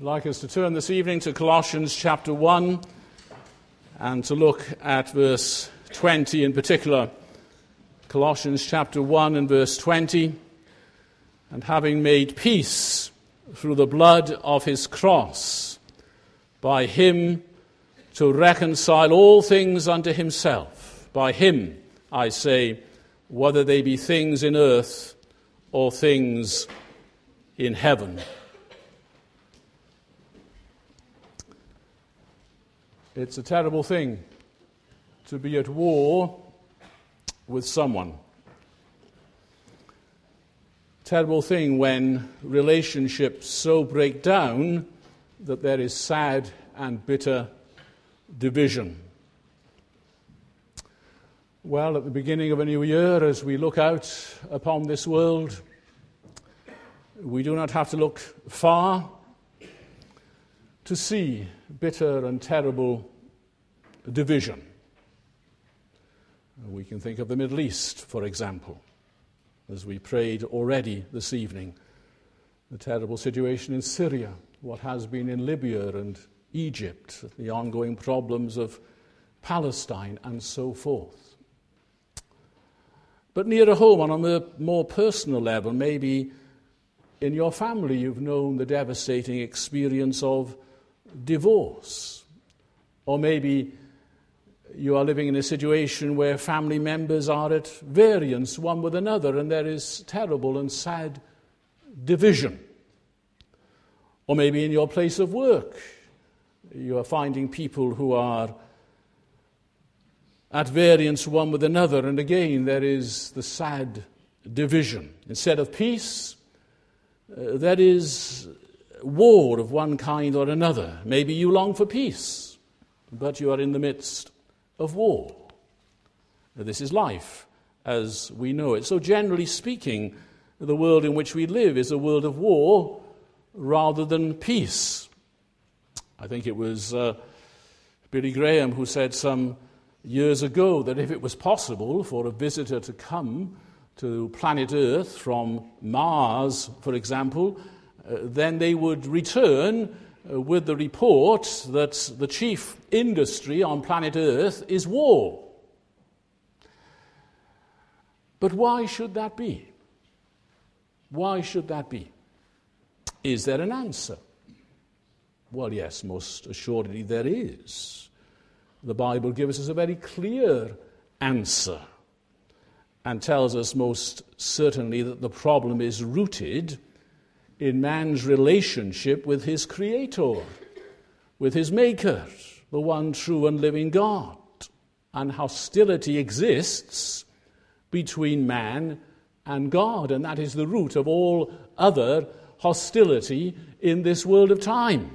I'd like us to turn this evening to Colossians chapter 1 and to look at verse 20 in particular. Colossians chapter 1 and verse 20. And having made peace through the blood of his cross, by him to reconcile all things unto himself. By him, I say, whether they be things in earth or things in heaven. It's a terrible thing to be at war with someone. Terrible thing when relationships so break down that there is sad and bitter division. Well, at the beginning of a new year, as we look out upon this world, we do not have to look far to see bitter and terrible division. We can think of the Middle East, for example, as we prayed already this evening. The terrible situation in Syria, what has been in Libya and Egypt, the ongoing problems of Palestine, and so forth. But nearer home, on a more personal level, maybe in your family you've known the devastating experience of divorce. Or maybe you are living in a situation where family members are at variance one with another and there is terrible and sad division. Or maybe in your place of work you are finding people who are at variance one with another, and again there is the sad division. Instead of peace, there is war of one kind or another. Maybe you long for peace, but you are in the midst of war. This is life as we know it. So generally speaking, the world in which we live is a world of war rather than peace. I think it was Billy Graham who said some years ago that if it was possible for a visitor to come to planet Earth from Mars, for example, then they would return with the report that the chief industry on planet Earth is war. But why should that be? Why should that be? Is there an answer? Well, yes, most assuredly there is. The Bible gives us a very clear answer and tells us most certainly that the problem is rooted in man's relationship with his Creator, with his Maker, the one true and living God. And hostility exists between man and God, and that is the root of all other hostility in this world of time.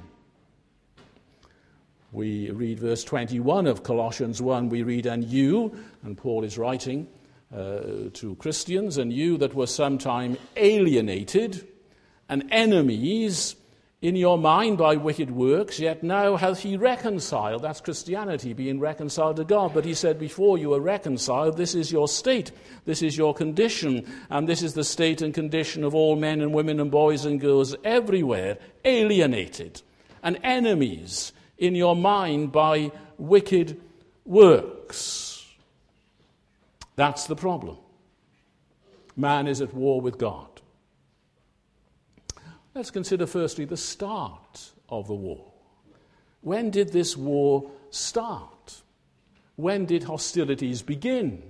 We read verse 21 of Colossians 1, we read, and you, and Paul is writing to Christians, and you that were sometime alienated and enemies in your mind by wicked works, yet now hath he reconciled. That's Christianity, being reconciled to God. But he said, before you were reconciled, this is your state, this is your condition, and this is the state and condition of all men and women and boys and girls everywhere, alienated and enemies in your mind by wicked works. That's the problem. Man is at war with God. Let's consider firstly the start of the war. When did this war start? When did hostilities begin?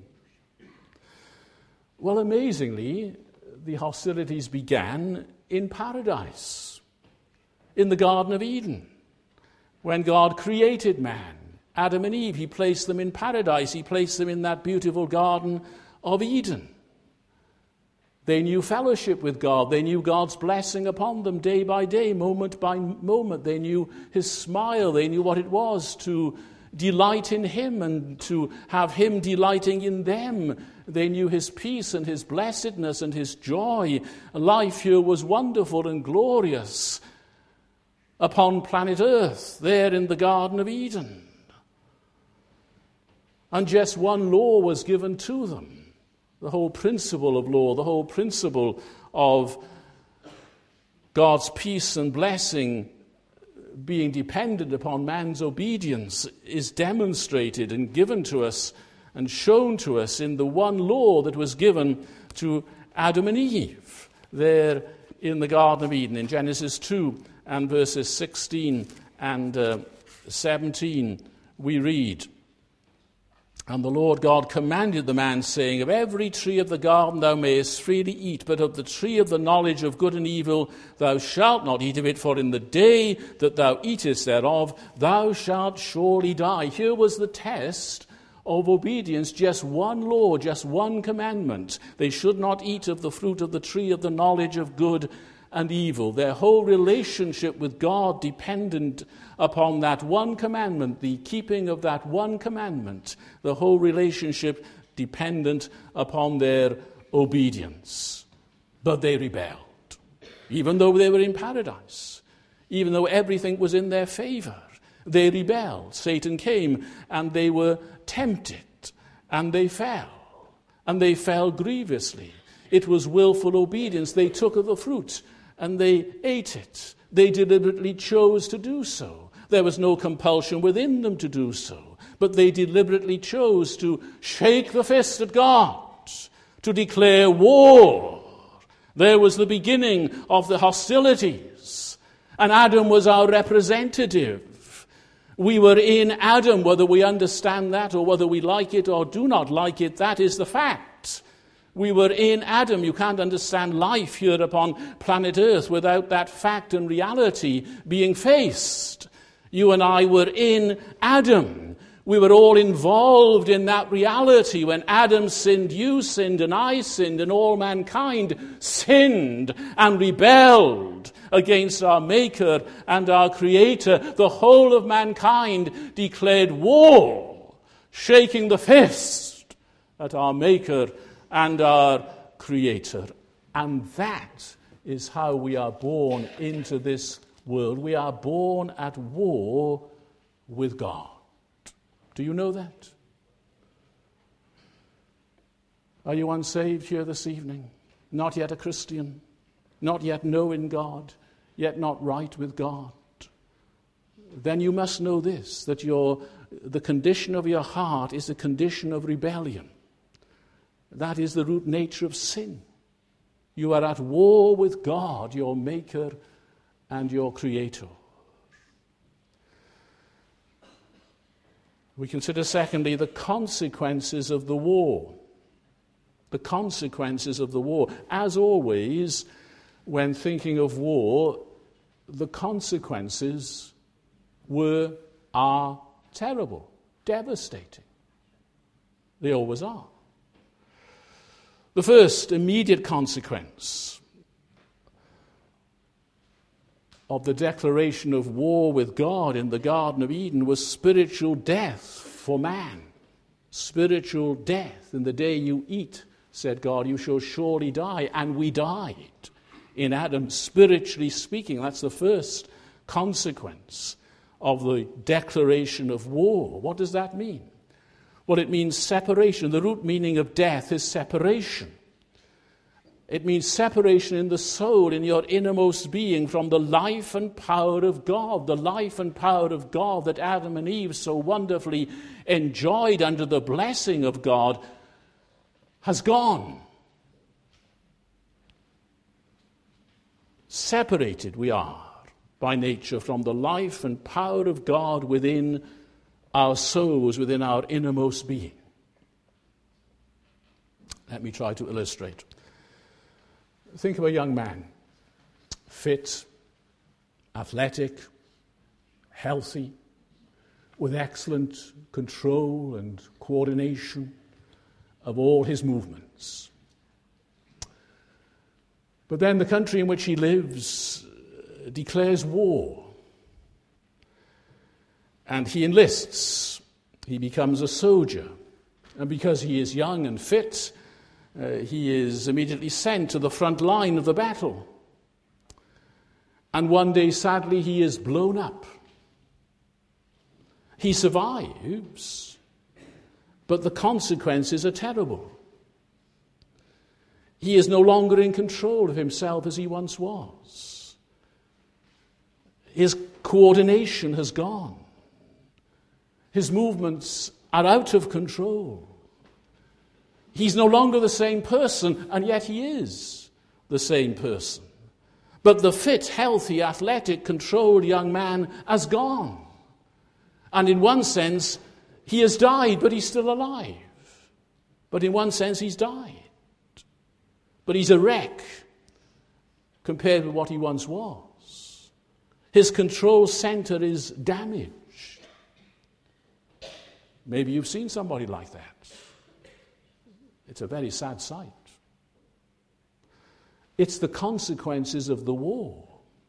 Well, amazingly, the hostilities began in paradise, in the Garden of Eden. When God created man, Adam and Eve, he placed them in paradise. He placed them in that beautiful Garden of Eden. They knew fellowship with God. They knew God's blessing upon them day by day, moment by moment. They knew his smile. They knew what it was to delight in him and to have him delighting in them. They knew his peace and his blessedness and his joy. Life here was wonderful and glorious upon planet Earth, there in the Garden of Eden. And just one law was given to them. The whole principle of law, the whole principle of God's peace and blessing being dependent upon man's obedience is demonstrated and given to us and shown to us in the one law that was given to Adam and Eve there in the Garden of Eden. In Genesis 2 and verses 16 and 17 we read, "And the Lord God commanded the man, saying, Of every tree of the garden thou mayest freely eat, but of the tree of the knowledge of good and evil thou shalt not eat of it, for in the day that thou eatest thereof thou shalt surely die." Here was the test of obedience, just one law, just one commandment. They should not eat of the fruit of the tree of the knowledge of good and evil. Their whole relationship with God dependent upon that one commandment, the keeping of that one commandment. The whole relationship dependent upon their obedience. But they rebelled, even though they were in paradise, even though everything was in their favor. They rebelled. Satan came and they were tempted and they fell grievously. It was willful obedience. They took of the fruit and they ate it. They deliberately chose to do so. There was no compulsion within them to do so, but they deliberately chose to shake the fist at God, to declare war. There was the beginning of the hostilities, and Adam was our representative. We were in Adam, whether we understand that or whether we like it or do not like it, that is the fact. We were in Adam. You can't understand life here upon planet Earth without that fact and reality being faced. You and I were in Adam. We were all involved in that reality. When Adam sinned, you sinned, and I sinned, and all mankind sinned and rebelled against our Maker and our Creator. The whole of mankind declared war, shaking the fist at our Maker and our Creator. And that is how we are born into this world. We are born at war with God. Do you know that? Are you unsaved here this evening? Not yet a Christian, not yet knowing God, yet not right with God? Then you must know this, that the condition of your heart is a condition of rebellion. That is the root nature of sin. You are at war with God, your Maker and your Creator. We consider, secondly, the consequences of the war. The consequences of the war. As always, when thinking of war, the consequences are terrible, devastating. They always are. The first immediate consequence of the declaration of war with God in the Garden of Eden was spiritual death for man. Spiritual death. In the day you eat, said God, you shall surely die. And we died in Adam, spiritually speaking. That's the first consequence of the declaration of war. What does that mean? Well, it means separation. The root meaning of death is separation. It means separation in the soul, in your innermost being, from the life and power of God. The life and power of God that Adam and Eve so wonderfully enjoyed under the blessing of God has gone. Separated we are by nature from the life and power of God within our souls, within our innermost being. Let me try to illustrate. Think of a young man, fit, athletic, healthy, with excellent control and coordination of all his movements. But then the country in which he lives declares war. And he enlists. He becomes a soldier. And because he is young and fit, he is immediately sent to the front line of the battle. And one day, sadly, he is blown up. He survives, but the consequences are terrible. He is no longer in control of himself as he once was. His coordination has gone. His movements are out of control. He's no longer the same person, and yet he is the same person. But the fit, healthy, athletic, controlled young man has gone. And in one sense, he has died, but he's still alive. But in one sense, he's died. But he's a wreck compared with what he once was. His control center is damaged. Maybe you've seen somebody like that. It's a very sad sight. It's the consequences of the war.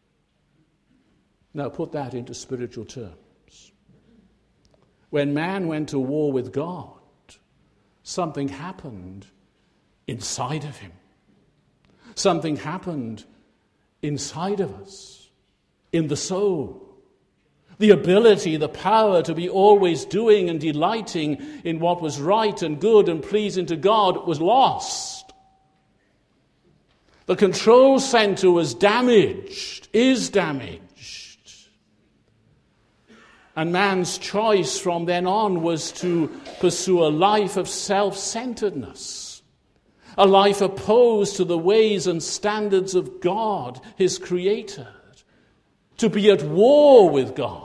Now put that into spiritual terms. When man went to war with God, something happened inside of him. Something happened inside of us, in the soul. The ability, the power to be always doing and delighting in what was right and good and pleasing to God was lost. The control center was damaged, is damaged. And man's choice from then on was to pursue a life of self-centeredness, a life opposed to the ways and standards of God, his Creator, to be at war with God.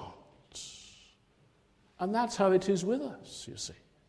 And that's how it is with us, you see.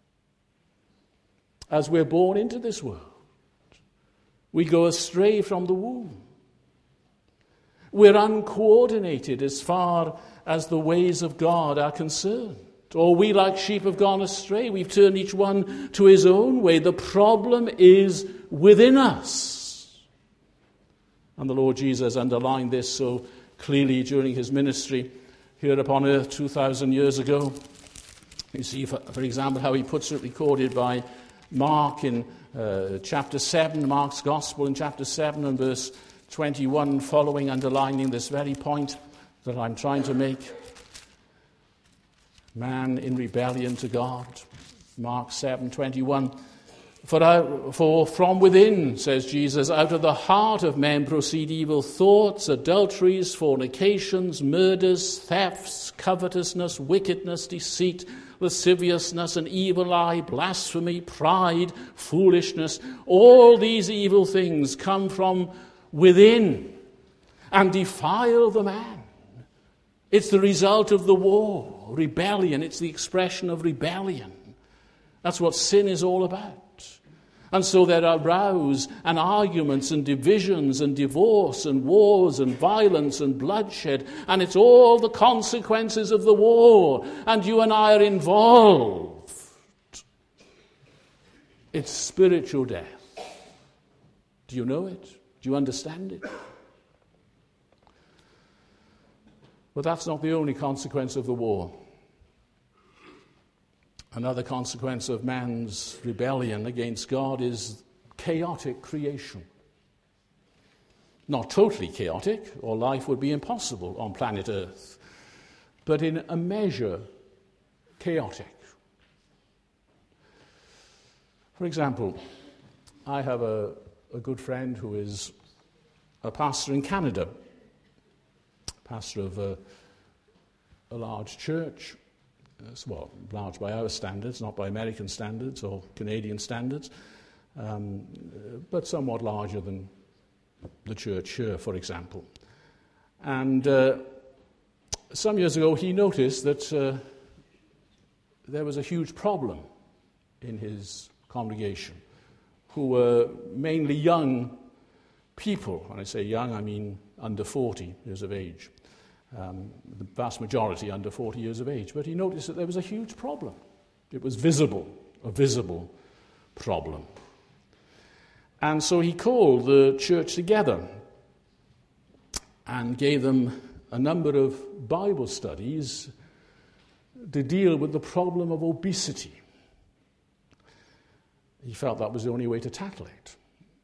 As we're born into this world, we go astray from the womb. We're uncoordinated as far as the ways of God are concerned. Or we, like sheep, have gone astray. We've turned each one to his own way. The problem is within us. And the Lord Jesus underlined this so clearly during his ministry here upon earth 2,000 years ago. You see, for example, how he puts it recorded by Mark in chapter 7, Mark's Gospel in chapter 7 and verse 21 following, underlining this very point that I'm trying to make. Man in rebellion to God. Mark 7:21. For from within, says Jesus, out of the heart of men proceed evil thoughts, adulteries, fornications, murders, thefts, covetousness, wickedness, deceit, lasciviousness, an evil eye, blasphemy, pride, foolishness. All these evil things come from within and defile the man. It's the result of the war, rebellion. It's the expression of rebellion. That's what sin is all about. And so there are rows and arguments and divisions and divorce and wars and violence and bloodshed. And it's all the consequences of the war. And you and I are involved. It's spiritual death. Do you know it? Do you understand it? But that's not the only consequence of the war. Another consequence of man's rebellion against God is chaotic creation. Not totally chaotic, or life would be impossible on planet Earth, but in a measure chaotic. For example, I have a good friend who is a pastor in Canada, pastor of a large church. Well, large by our standards, not by American standards or Canadian standards, but somewhat larger than the church here, for example. And some years ago, he noticed that there was a huge problem in his congregation, who were mainly young people. When I say young, I mean under 40 years of age. The vast majority under 40 years of age. But he noticed that there was a huge problem. It was visible, a visible problem. And so he called the church together and gave them a number of Bible studies to deal with the problem of obesity. He felt that was the only way to tackle it.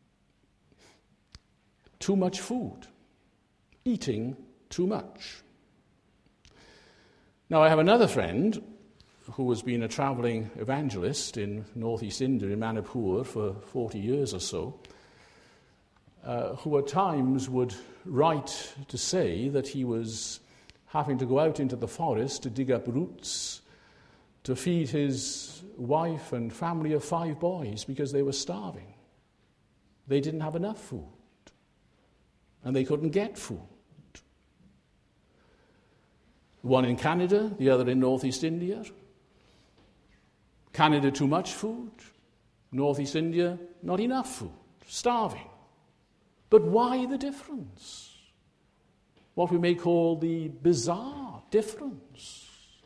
Too much food, eating too much. Now, I have another friend who has been a traveling evangelist in northeast India, in Manipur, for 40 years or so, who at times would write to say that he was having to go out into the forest to dig up roots to feed his wife and family of 5 boys because they were starving. They didn't have enough food, and they couldn't get food. One in Canada, the other in Northeast India. Canada, too much food. Northeast India, not enough food. Starving. But why the difference? What we may call the bizarre difference.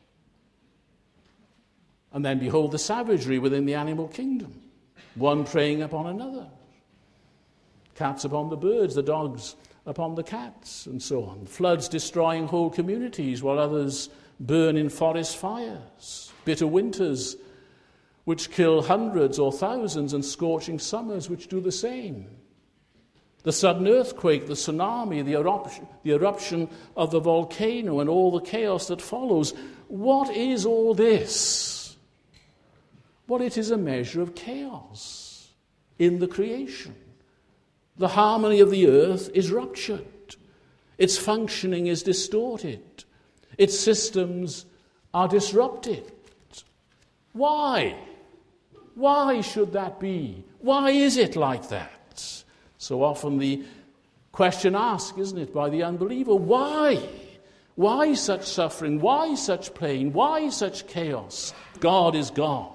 And then behold the savagery within the animal kingdom. One preying upon another. Cats upon the birds, the dogs upon the cats, and so on. Floods destroying whole communities while others burn in forest fires. Bitter winters which kill hundreds or thousands, and scorching summers which do the same. The sudden earthquake, the tsunami, the eruption of the volcano, and all the chaos that follows. What is all this? Well, it is a measure of chaos in the creation. The harmony of the earth is ruptured. Its functioning is distorted. Its systems are disrupted. Why? Why should that be? Why is it like that? So often the question asked, isn't it, by the unbeliever, why? Why such suffering? Why such pain? Why such chaos? God is God.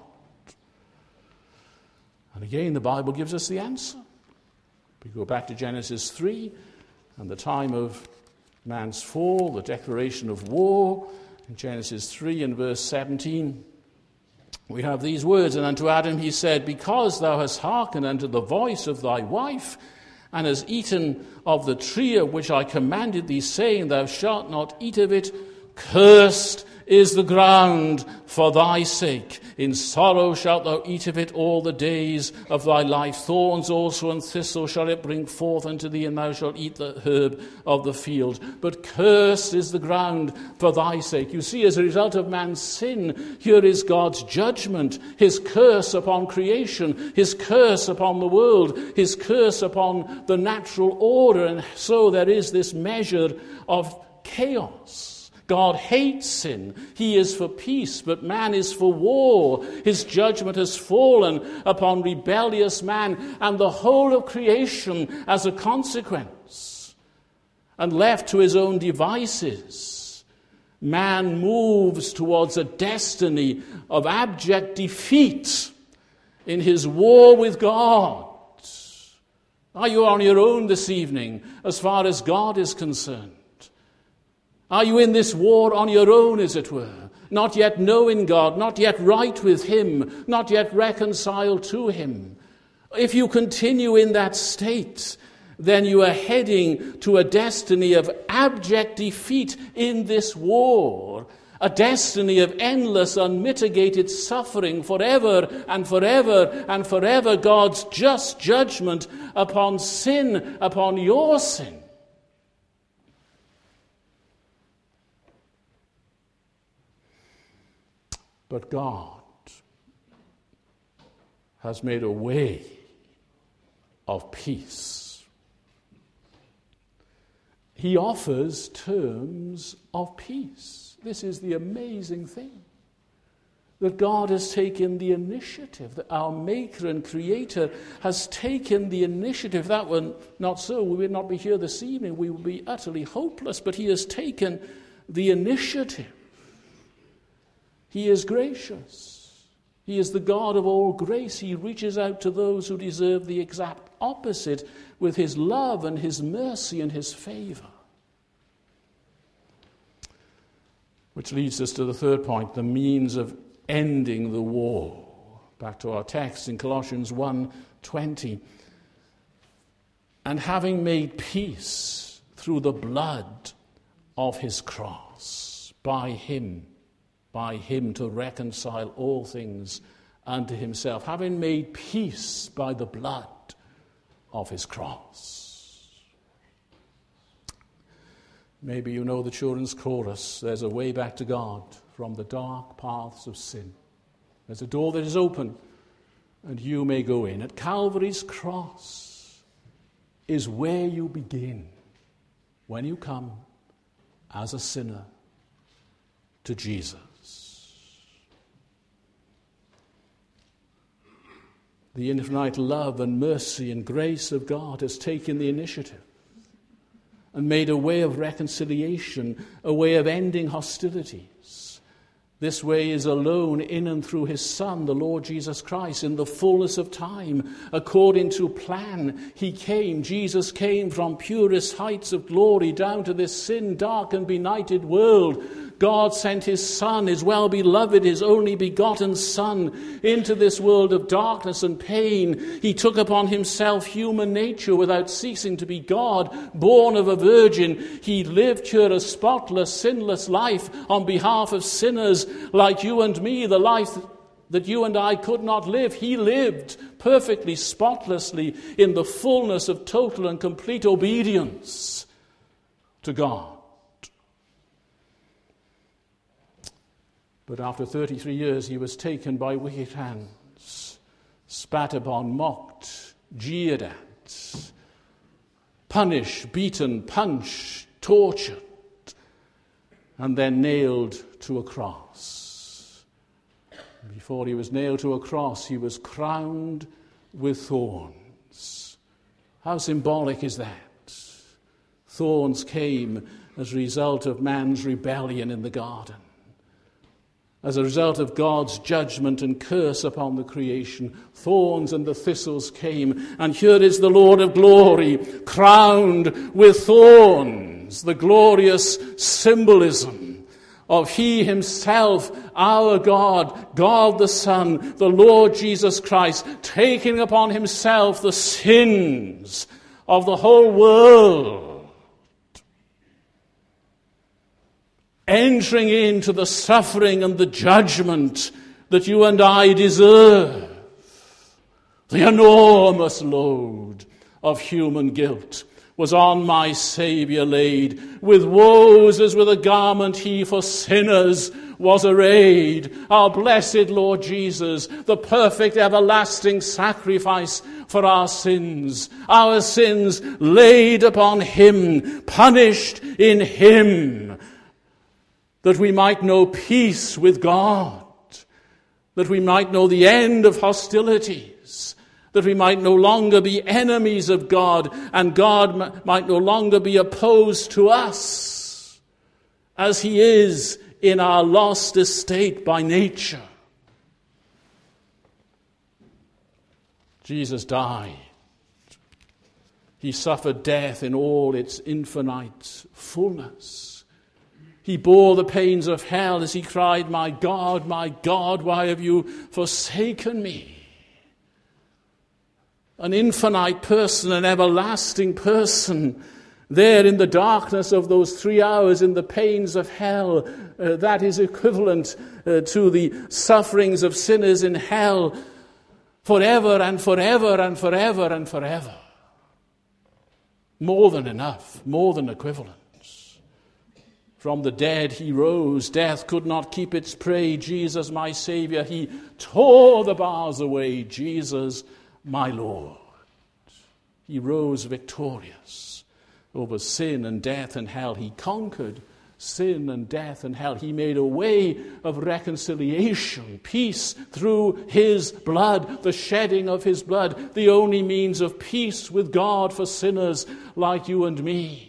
And again, the Bible gives us the answer. We go back to Genesis 3 and the time of man's fall, the declaration of war. In Genesis 3 and verse 17, we have these words, "And unto Adam he said, Because thou hast hearkened unto the voice of thy wife, and hast eaten of the tree of which I commanded thee, saying, Thou shalt not eat of it, cursed is the ground for thy sake. In sorrow shalt thou eat of it all the days of thy life. Thorns also and thistles shall it bring forth unto thee, and thou shalt eat the herb of the field. But cursed is the ground for thy sake." You see, as a result of man's sin, here is God's judgment, his curse upon creation, his curse upon the world, his curse upon the natural order. And so there is this measure of chaos. God hates sin. He is for peace, but man is for war. His judgment has fallen upon rebellious man and the whole of creation as a consequence. And left to his own devices, man moves towards a destiny of abject defeat in his war with God. Are you on your own this evening as far as God is concerned? Are you in this war on your own, as it were? Not yet knowing God, not yet right with him, not yet reconciled to him. If you continue in that state, then you are heading to a destiny of abject defeat in this war. A destiny of endless, unmitigated suffering forever and forever and forever. God's just judgment upon sin, upon your sin. But God has made a way of peace. He offers terms of peace. This is the amazing thing. That God has taken the initiative, that our Maker and Creator has taken the initiative. That were not so, we would not be here this evening. We would be utterly hopeless, but he has taken the initiative. He is gracious. He is the God of all grace. He reaches out to those who deserve the exact opposite with his love and his mercy and his favor. Which leads us to the third point, the means of ending the war. Back to our text in Colossians 1:20. "And having made peace through the blood of his cross, by him to reconcile all things unto himself," having made peace by the blood of his cross. Maybe you know the children's chorus, "There's a way back to God from the dark paths of sin. There's a door that is open, and you may go in." At Calvary's cross is where you begin when you come as a sinner to Jesus. The infinite love and mercy and grace of God has taken the initiative and made a way of reconciliation, a way of ending hostilities. This way is alone in and through his Son, the Lord Jesus Christ, in the fullness of time. According to plan, he came. Jesus came from purest heights of glory down to this sin-dark and benighted world. God sent his Son, his well-beloved, his only begotten Son, into this world of darkness and pain. He took upon himself human nature without ceasing to be God, born of a virgin. He lived here a spotless, sinless life on behalf of sinners like you and me, the life that you and I could not live. He lived perfectly, spotlessly, in the fullness of total and complete obedience to God. But after 33 years, he was taken by wicked hands, spat upon, mocked, jeered at, punished, beaten, punched, tortured, and then nailed to a cross. Before he was nailed to a cross, he was crowned with thorns. How symbolic is that? Thorns came as a result of man's rebellion in the garden, as a result of God's judgment and curse upon the creation. Thorns and the thistles came, and here is the Lord of glory, crowned with thorns, the glorious symbolism of he himself, our God, God the Son, the Lord Jesus Christ, taking upon himself the sins of the whole world, entering into the suffering and the judgment that you and I deserve. The enormous load of human guilt was on my Saviour laid. With woes as with a garment he for sinners was arrayed. Our blessed Lord Jesus, the perfect everlasting sacrifice for our sins laid upon him, punished in him, that we might know peace with God, that we might know the end of hostilities, that we might no longer be enemies of God, and God might no longer be opposed to us, as he is in our lost estate by nature. Jesus died. He suffered death in all its infinite fullness. He bore the pains of hell as he cried, my God, why have you forsaken me?" An infinite person, an everlasting person, there in the darkness of those 3 hours in the pains of hell, that is equivalent to the sufferings of sinners in hell forever and forever and forever and forever. More than enough, more than equivalent. From the dead he rose. Death could not keep its prey. Jesus, my Saviour, he tore the bars away. Jesus, my Lord. He rose victorious over sin and death and hell. He conquered sin and death and hell. He made a way of reconciliation, peace through his blood, the shedding of his blood, the only means of peace with God for sinners like you and me.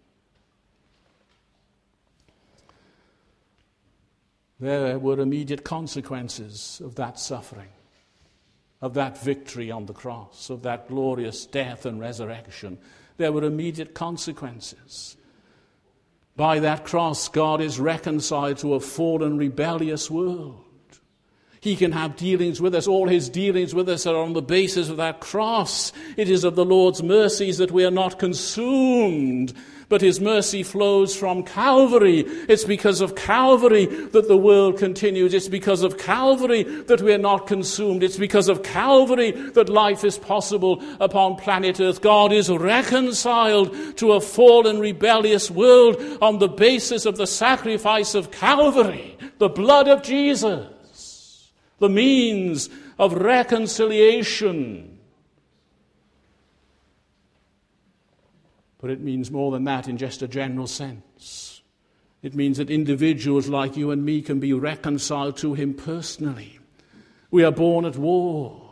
There were immediate consequences of that suffering, of that victory on the cross, of that glorious death and resurrection. There were immediate consequences. By that cross, God is reconciled to a fallen, rebellious world. He can have dealings with us. All his dealings with us are on the basis of that cross. It is of the Lord's mercies that we are not consumed, but his mercy flows from Calvary. It's because of Calvary that the world continues. It's because of Calvary that we are not consumed. It's because of Calvary that life is possible upon planet Earth. God is reconciled to a fallen, rebellious world on the basis of the sacrifice of Calvary, the blood of Jesus, the means of reconciliation. But it means more than that in just a general sense. It means that individuals like you and me can be reconciled to him personally. We are born at war,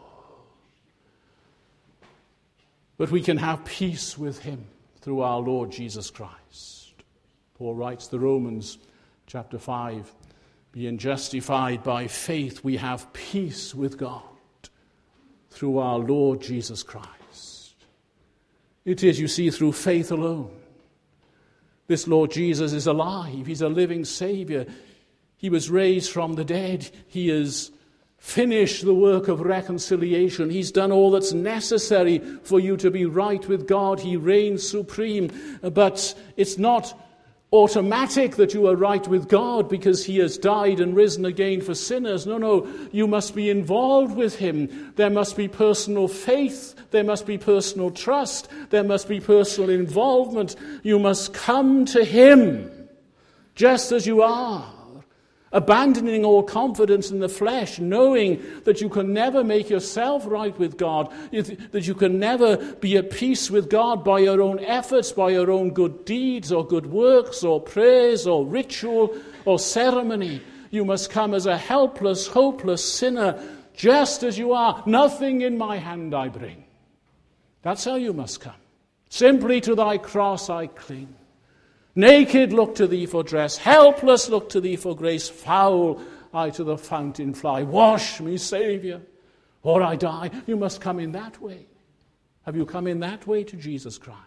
but we can have peace with him through our Lord Jesus Christ. Paul writes to Romans chapter 5, being justified by faith, we have peace with God through our Lord Jesus Christ. It is, you see, through faith alone. This Lord Jesus is alive. He's a living Savior. He was raised from the dead. He has finished the work of reconciliation. He's done all that's necessary for you to be right with God. He reigns supreme. But it's not automatic that you are right with God because he has died and risen again for sinners. No, you must be involved with him. There must be personal faith. There must be personal trust. There must be personal involvement. You must come to him just as you are, abandoning all confidence in the flesh, knowing that you can never make yourself right with God, that you can never be at peace with God by your own efforts, by your own good deeds or good works or prayers or ritual or ceremony. You must come as a helpless, hopeless sinner, just as you are. Nothing in my hand I bring. That's how you must come. Simply to thy cross I cling. Naked look to thee for dress, helpless look to thee for grace, foul I to the fountain fly. Wash me, Saviour, or I die. You must come in that way. Have you come in that way to Jesus Christ?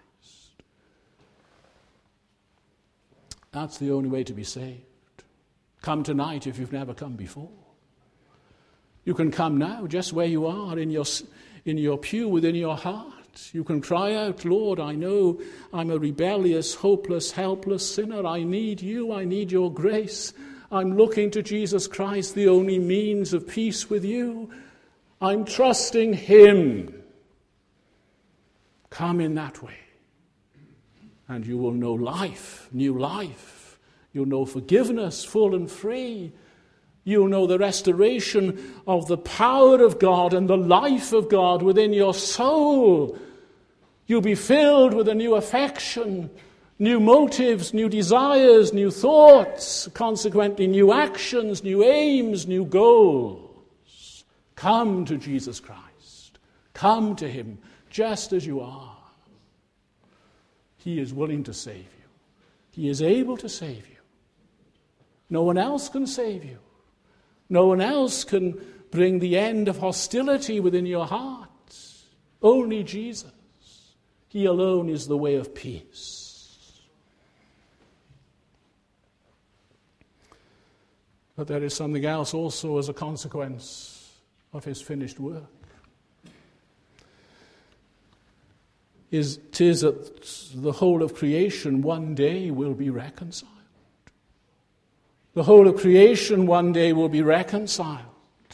That's the only way to be saved. Come tonight if you've never come before. You can come now just where you are, in your pew, within your heart. You can cry out, Lord, I know I'm a rebellious, hopeless, helpless sinner. I need you. I need your grace. I'm looking to Jesus Christ, the only means of peace with you. I'm trusting him. Come in that way, and you will know life, new life. You'll know forgiveness, full and free. You'll know the restoration of the power of God and the life of God within your soul. You'll be filled with a new affection, new motives, new desires, new thoughts, consequently new actions, new aims, new goals. Come to Jesus Christ. Come to him just as you are. He is willing to save you. He is able to save you. No one else can save you. No one else can bring the end of hostility within your heart. Only Jesus. He alone is the way of peace. But there is something else also as a consequence of his finished work. It is that the whole of creation one day will be reconciled. The whole of creation one day will be reconciled.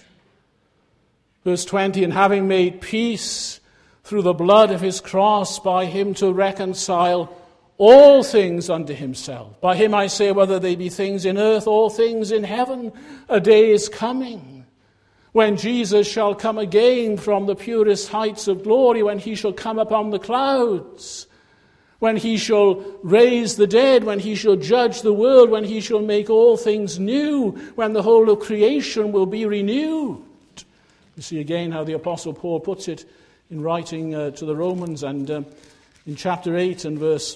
Verse 20, and having made peace through the blood of his cross, by him to reconcile all things unto himself. By him I say, whether they be things in earth or things in heaven, a day is coming when Jesus shall come again from the purest heights of glory, when he shall come upon the clouds, when he shall raise the dead, when he shall judge the world, when he shall make all things new, when the whole of creation will be renewed. You see again how the Apostle Paul puts it in writing to the Romans, and in chapter 8 and verse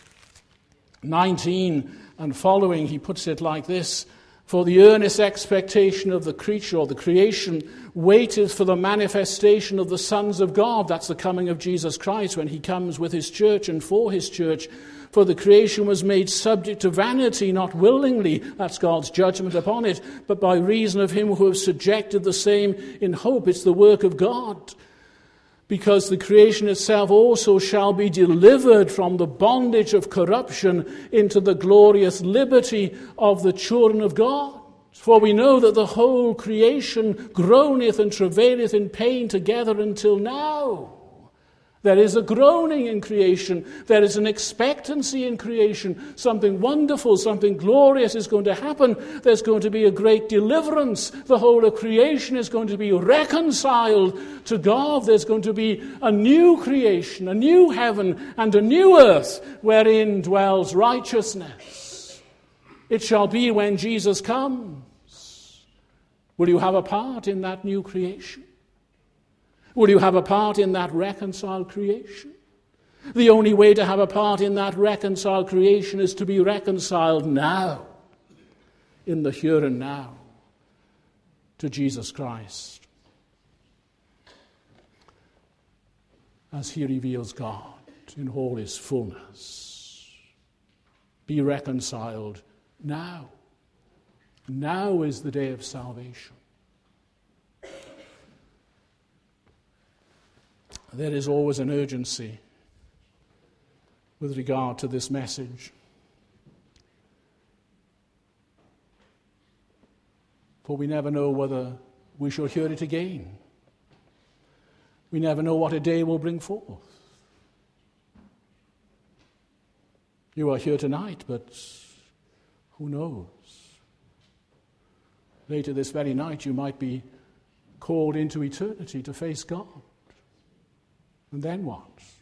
19 and following, he puts it like this: for the earnest expectation of the creature, or the creation, waiteth for the manifestation of the sons of God. That's the coming of Jesus Christ when he comes with his church and for his church. For the creation was made subject to vanity, not willingly, that's God's judgment upon it, but by reason of him who has subjected the same in hope. It's the work of God. Because the creation itself also shall be delivered from the bondage of corruption into the glorious liberty of the children of God. For we know that the whole creation groaneth and travaileth in pain together until now. There is a groaning in creation. There is an expectancy in creation. Something wonderful, something glorious is going to happen. There's going to be a great deliverance. The whole of creation is going to be reconciled to God. There's going to be a new creation, a new heaven and a new earth wherein dwells righteousness. it shall be when Jesus comes. Will you have a part in that new creation? Will you have a part in that reconciled creation? The only way to have a part in that reconciled creation is to be reconciled now, in the here and now, to Jesus Christ, as he reveals God in all his fullness. Be reconciled now. Now is the day of salvation. There is always an urgency with regard to this message. For we never know whether we shall hear it again. We never know what a day will bring forth. You are here tonight, but who knows? Later this very night you might be called into eternity to face God. And then what?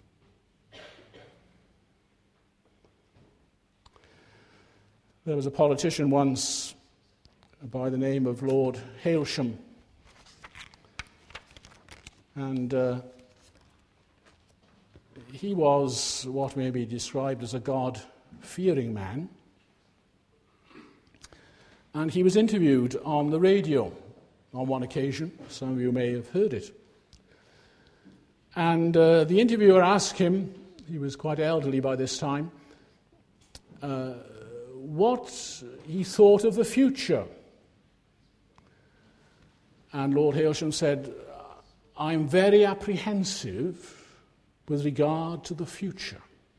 There was a politician once by the name of Lord Hailsham. And he was what may be described as a God-fearing man. And he was interviewed on the radio on one occasion. Some of you may have heard it. And the interviewer asked him, he was quite elderly by this time, what he thought of the future. And Lord Hailsham said, I'm very apprehensive with regard to the future.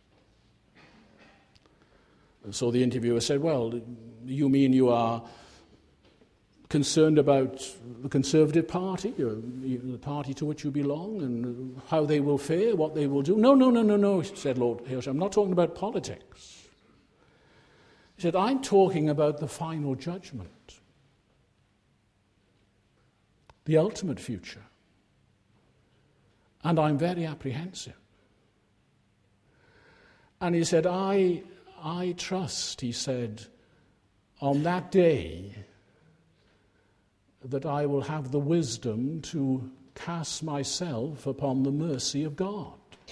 And so the interviewer said, well, you mean you are concerned about the Conservative Party, the party to which you belong, and how they will fare, what they will do? No, said Lord Hailsham. I'm not talking about politics. He said, I'm talking about the final judgment, the ultimate future. And I'm very apprehensive. And he said, I trust, he said, on that day that I will have the wisdom to cast myself upon the mercy of God.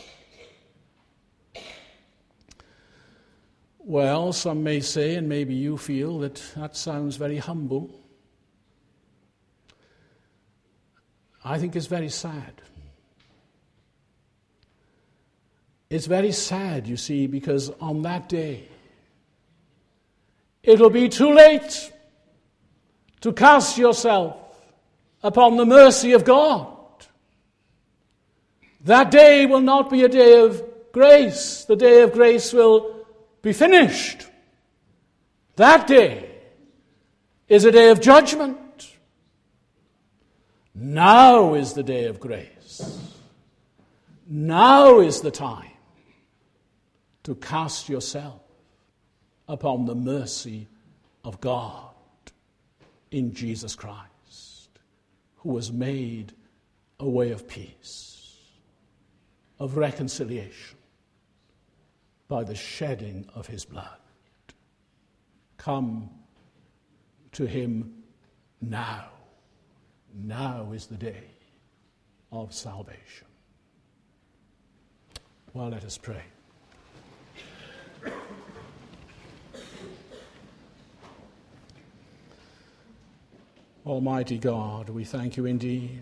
Well, some may say, and maybe you feel, that sounds very humble. I think it's very sad. It's very sad, you see, because on that day, it'll be too late to cast yourself upon the mercy of God. That day will not be a day of grace. The day of grace will be finished. That day is a day of judgment. Now is the day of grace. Now is the time to cast yourself upon the mercy of God in Jesus Christ, who has made a way of peace, of reconciliation, by the shedding of his blood. Come to him now. Now is the day of salvation. Well, let us pray. Almighty God, we thank you indeed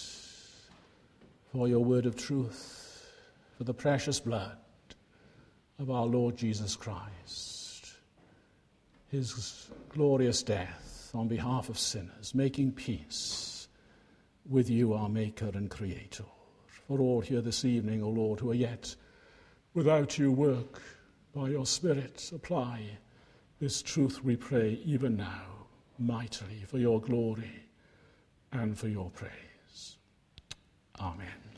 for your word of truth, for the precious blood of our Lord Jesus Christ, his glorious death on behalf of sinners, making peace with you, our Maker and Creator. For all here this evening, O Lord, who are yet without you, work by your Spirit, apply this truth, we pray, even now, mightily, for your glory and for your praise. Amen.